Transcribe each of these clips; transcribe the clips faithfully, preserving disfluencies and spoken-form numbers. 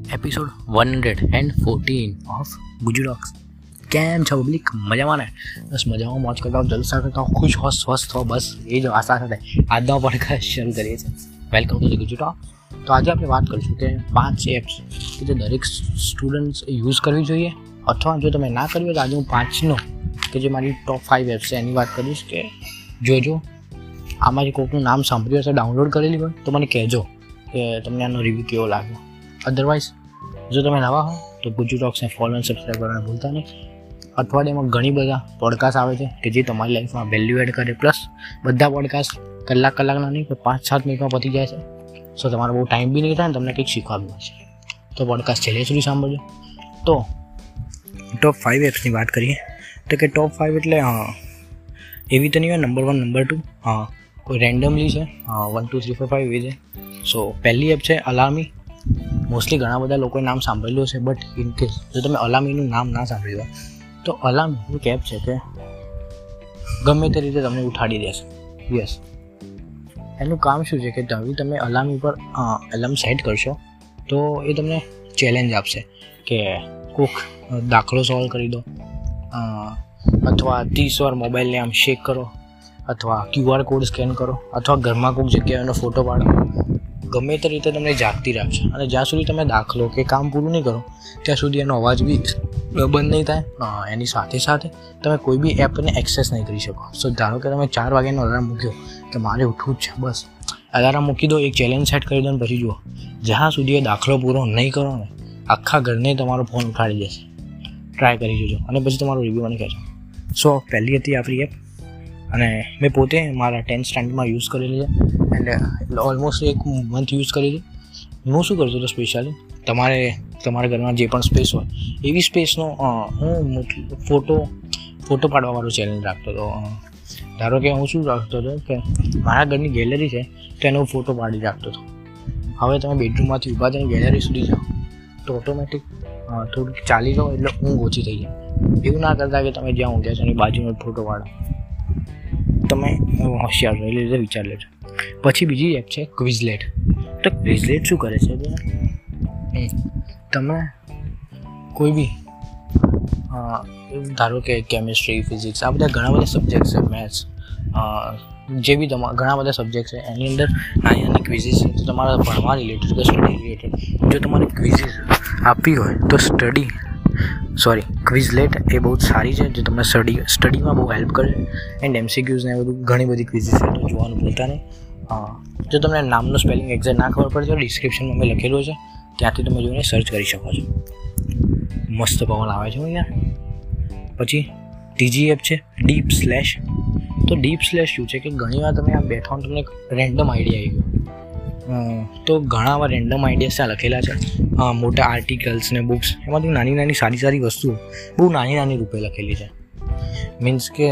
Episode one hundred and fourteen of Gujarocks. કેમ છો public? મજામાં ને? બસ મજામાં મોજ કરતા હો, જલસા કરતા હો, ખુશ હો, સ્વસ્થ હો, બસ એ જ આશા સાથે આજનો પોડકાસ્ટ શરૂ કરીએ છીએ. Welcome to the Gujarock. તો આજે આપણે વાત કરીશું કે પાંચ એપ્સ કે જે દરેક સ્ટુડન્ટ્સ યુઝ કરવી જોઈએ, અથવા જો તમે ના કરવી હોય તો આજે હું પાંચનો કે જે મારી ટોપ ફાઇવ એપ્સ છે એની વાત કરીશ કે જોજો આમાંથી કોઈકનું નામ સાંભળ્યું હશે, ડાઉનલોડ કરેલી હોય તો મને કહેજો કે તમને આનો રિવ્યૂ કેવો લાગ્યો. અધરવાઇઝ જો તમે નવા હો તો ગુજરોક્સને ફોલો અને સબસ્ક્રાઈબ કરવાનું ભૂલતા નહીં. અઠવાડિયામાં ઘણી બધા પોડકાસ્ટ આવે છે કે જે તમારી લાઈફમાં વેલ્યુ એડ કરે. પ્લસ બધા પોડકાસ્ટ કલાક કલાકના નહીં પણ પાંચ સાત મિનિટમાં પતી જાય છે. સો તમારો બહુ ટાઈમ બી નહીં થાય ને તમને કંઈક શીખવા બી મળશે. તો પોડકાસ્ટ છેલ્લે સુધી સાંભળજો. તો ટોપ ફાઇવ એપ્સની વાત કરીએ તો કે ટોપ ફાઇવ એટલે એવી તો નહીં હોય નંબર વન નંબર ટુ, હા કોઈ રેન્ડમલી છે, one two three four five એવી છે. સો પહેલી એપ છે અલાર્મી. મોસ્ટલી ઘણા બધા લોકોએ નામ સાંભળેલું છે, બટ ઇન કેસ જો તમે અલાર્મીનું નામ ના સાંભળ્યું હોય તો અલાર્મી એક એપ છે કે ગમે તે રીતે તમને ઉઠાડી દેશે. યસ, એનું કામ શું છે કે તમે તમે અલાર્મી પર એલાર્મ સેટ કરશો તો એ તમને ચેલેન્જ આપશે કે કોઈક દાખલો સોલ્વ કરી દો, અથવા ત્રીસ વાર મોબાઈલને આમ શેક કરો, અથવા ક્યુઆર કોડ સ્કેન કરો, અથવા ઘરમાં કોઈક જગ્યાએનો ફોટો પાડો. ગમે તે રીતે તમને જાગતી રાખશે અને જ્યાં સુધી તમે દાખલો કે કામ પૂરું નહીં કરો ત્યાં સુધી એનો અવાજ બી બંધ નહીં થાય. એની સાથે સાથે તમે કોઈ બી એપને એક્સેસ નહીં કરી શકો. સો ધારો કે તમે ચાર વાગ્યાનો અલાર્મ મૂક્યો કે મારે ઉઠવું જ છે, બસ અલાર્મ મૂકી દો, એક ચેલેન્જ સેટ કરી દો ને પછી જુઓ જ્યાં સુધી એ દાખલો પૂરો નહીં કરો ને આખા ઘરને તમારો ફોન ઉઠાડી દેશે. ટ્રાય કરી જોજો અને પછી તમારો રિવ્યૂ મને કહેજો. સો પહેલી હતી આપણી એપ અને મેં પોતે મારા ટેન્થ સ્ટેન્ડર્ડમાં યુઝ કરેલી છે એન્ડ ઓલમોસ્ટ એક મંથ યુઝ કરી હતી. હું શું કરતો હતો સ્પેશિયલી તમારે તમારા ઘરમાં જે પણ સ્પેસ હોય એવી સ્પેસનો હું ફોટો ફોટો પાડવાવાળો ચેલેન્જ રાખતો હતો. ધારો કે હું શું રાખતો હતો કે મારા ઘરની ગેલેરી છે તો એનો ફોટો પાડી રાખતો હતો. હવે તમે બેડરૂમમાંથી ઊભા થઈને ગેલેરી સુધી જાઓ તો ઓટોમેટિક થોડુંક ચાલી જાઓ એટલે ઊંઘ ઓછી થઈ જાય. એવું ના કરતા કે તમે જ્યાં ઊંઘ્યા છો એની બાજુનો ફોટો પાડો. તમે હોશિયાર રહો એટલે વિચાર લેજો. પછી બીજી એપ છે ક્વિઝલેટ. તો ક્વિઝલેટ શું કરે છે કે તમે કોઈ બી ધારો કે કેમિસ્ટ્રી, ફિઝિક્સ, આ બધા ઘણા બધા સબ્જેક્ટ છે, મેથ્સ, જે બી તમારા ઘણા બધા સબ્જેક્ટ છે એની અંદર નાની નાની ક્વિઝિસ છે. તો તમારા ભણવા રિલેટેડ કે સ્ટડી રિલેટેડ જો તમારે ક્વિઝિસ આપવી હોય તો સ્ટડી સોરી ક્વિઝલેટ એ બહુ જ સારી છે જે તમને સ્ટડી સ્ટડીમાં બહુ હેલ્પ કરે. એન્ડ એમસીક્યુઝને બધું ઘણી બધી ક્વિઝિસ છે તો જોવાનું ભૂલતા નહીં. જો તમને નામનું સ્પેલિંગ એક્ઝેક્ટ ના ખબર પડે તો ડિસ્ક્રિપ્શનમાં મેં લખેલું છે, ત્યાંથી તમે જોઈને સર્ચ કરી શકો છો. મસ્ત પવન આવે છે યાર. પછી ત્રીજી એપ છે ડીપ સ્લેશ. તો ડીપ સ્લેશ શું છે કે ઘણી વાર તમે આ બેઠા હો તમને એક રેન્ડમ આઈડિયા આવી ગયો તો ઘણા વાર રેન્ડમ આઈડિયાસ ત્યાં લખેલા છે, મોટા આર્ટિકલ્સ ને બુક્સ, એમાંથી નાની નાની સારી સારી વસ્તુઓ બહુ નાની નાની રૂપે લખેલી છે. મીન્સ કે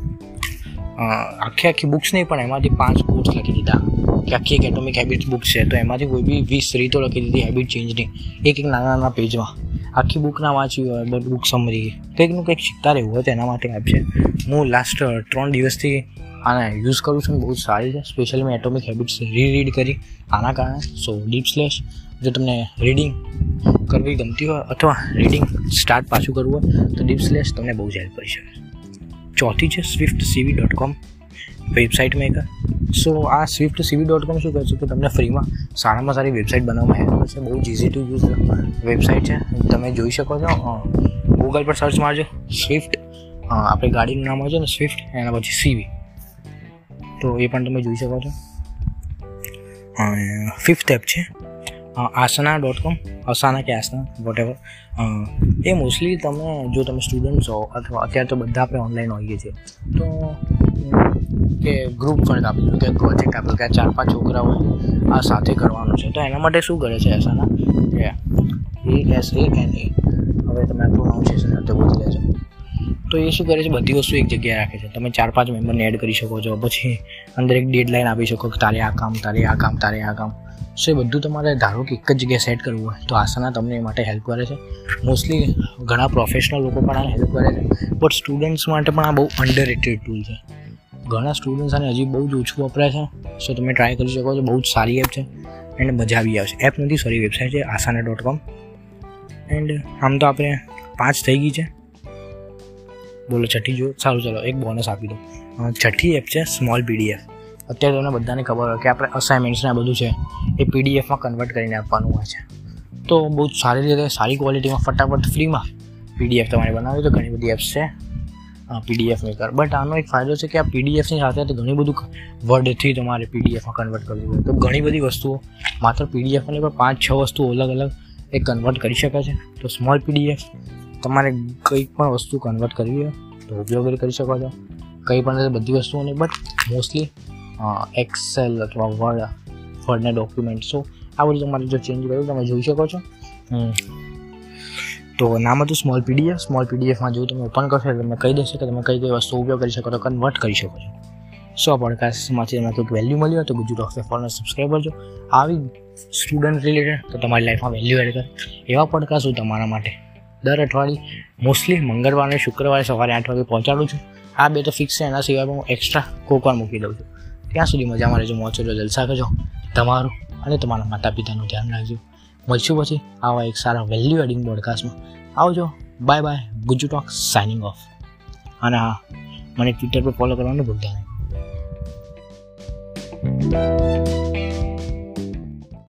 આખી આખી બુક્સ નહીં પણ એમાંથી પાંચ કોર્સ લખી દીધા કે આખી એક એટોમિક હેબિટ્સ બુક છે તો એમાંથી કોઈ બી વીસ રીતો લખી દીધી હેબિટ ચેન્જની એક એક નાના નાના પેજમાં. આખી બુક ના વાંચવી હોય બટ બુક સમરી કંઈકનું કંઈક શીખતા રહેવું હોય તો એના માટે એપ છે. હું લાસ્ટ ત્રણ દિવસથી આને યુઝ કરું છું, બહુ સારી છે. સ્પેશિયલી મેં એટોમિક હેબિટ્સ રીરીડ કરી આના કારણે. સો ડીપ સ્લેશ જો તમને રીડિંગ કરવી ગમતી હોય અથવા રીડિંગ સ્ટાર્ટ પાછું કરવું હોય તો ડીપ સ્લેશ તમને બહુ જ હેલ્પ કરી શકે. ચોથી છે Swift CV dot com website maker. So આ સ્વિફ્ટ સીવી ડોટ કોમ શું કરશે કે તમને ફ્રીમાં સારામાં સારી વેબસાઇટ બનાવવામાં હેલ્પ કરશે. બહુ જ ઇઝી ટુ યુઝ વેબસાઇટ છે, તમે જોઈ શકો છો. ગૂગલ પર સર્ચ મારજો સ્વિફ્ટ, આપણી ગાડીનું નામ હોય છે ને સ્વિફ્ટ, એના પછી સીવી, તો એ પણ તમે જોઈ શકો છો. ફિફ્થ એપ છે આસના ડોટ કોમ, અસાના કે આસના વોટ એવર. એ મોસ્ટલી તમે જો તમે સ્ટુડન્ટ્સ હો અથવા અત્યારે તો બધા આપણે ઓનલાઈન હોઈએ છીએ તો કે ગ્રુપ વર્ક આપેલું કે પ્રોજેક્ટ આપેલું કે ચાર પાંચ છોકરા હોય આ સાથે કરવાનું છે તો એના માટે શું કરે છે આસના કે એ એસ એ એન એ, હવે તમે આ પ્રોનાઉન્સિએશન તો બોલી લેજો. તો એ શું કરે છે બધી વસ્તુ એક જગ્યાએ રાખે છે. તમે ચાર પાંચ મેમ્બરને એડ કરી શકો છો, પછી અંદર એક ડેડલાઇન આપી શકો કે તારે આ કામ તારે આ કામ તારે આ કામ. સો એ બધું તમારે ધારો કે એક જ જગ્યાએ સેટ કરવું હોય તો આસના તમને એ માટે હેલ્પ કરે છે. મોસ્ટલી ઘણા પ્રોફેશનલ લોકો પણ આ હેલ્પ કરે છે, બટ સ્ટુડન્ટ્સ માટે પણ આ બહુ અંડરરેટેડ ટૂલ છે. ઘણા સ્ટુડન્ટ્સ આને હજી બહુ જ ઓછું વપરાય છે. સો તમે ટ્રાય કરી શકો છો, બહુ જ સારી એપ છે એન્ડ મજા આવી આવશે. એપ નથી સોરી વેબસાઇટ છે આસાના ડોટ કોમ. એન્ડ આમ તો આપણે પાંચ થઈ ગઈ છે. બોલો છઠ્ઠી જો. સારું ચલો એક બોનસ આપી દો. છઠ્ઠી એપ છે સ્મોલ પીડીએફ. અત્યારે તમને બધાને ખબર હોય કે આપણે અસાઇનમેન્ટ્સને બધું છે એ પીડીએફમાં કન્વર્ટ કરીને આપવાનું હોય છે. તો બહુ સારી રીતે સારી ક્વોલિટીમાં ફટાફટ ફ્રીમાં પીડીએફ તમારે બનાવી તો ઘણી બધી એપ્સ છે પીડીએફ મેકર. બટ આનો એક ફાયદો છે કે આ પીડીએફની સાથે સાથે ઘણી બધું વર્ડથી તમારે પીડીએફમાં કન્વર્ટ કરવું હોય તો ઘણી બધી વસ્તુઓ માત્ર પીડીએફની પણ પાંચ છ વસ્તુઓ અલગ અલગ એ કન્વર્ટ કરી શકે છે. તો સ્મોલ પીડીએફ તમારે કંઈ પણ વસ્તુ કન્વર્ટ કરવી હોય તો ઉપયોગ કરી શકો છો. કંઈ પણ બધી વસ્તુઓ નહીં બટ મોસ્ટલી એક્સેલ અથવા વર્ડ વર્ડના ડોક્યુમેન્ટ્સો આ બધું તમારે જો ચેન્જ કર્યું તમે જોઈ શકો છો. તો નામ હતું સ્મોલ પીડીએફ. સ્મોલ પીડીએફમાં જો તમે ઓપન કરશો એટલે તમે કહી દેશો કે તમે કઈ કઈ વસ્તુ ઉપયોગ કરી શકો તો કન્વર્ટ કરી શકો છો. સો આ પોડકાસ્ટમાંથી તમને કંઈક વેલ્યુ મળ્યું હોય તો ગુજુ ડોક્સ ફોરને સબસ્ક્રાઈબ કરજો. આવી સ્ટુડન્ટ રિલેટેડ તો તમારી લાઈફમાં વેલ્યુ એડ કરે એવા પોડકાસ્ટ હું તમારા માટે દર અઠવાડિયે મોસ્ટલી મંગળવારે શુક્રવારે સવારે આઠ વાગે પહોંચાડું છું. આ બે તો ફિક્સ છે, એના સિવાય હું એક્સ્ટ્રા કોકવાર મૂકી દઉં છું. ત્યાં સુધી મજામાં રહેજો, મોજ કરજો, જલસા કરજો. તમારું અને તમારા માતા પિતાનું ધ્યાન રાખજો. મળશું પછી આવા એક સારા વેલ્યુ એડિંગ પોડકાસ્ટમાં. આવજો. Bye bye. Guju talks signing off. અને હા, મને ટ્વિટર પર ફોલો કરવાનું ભૂલતા નહીં.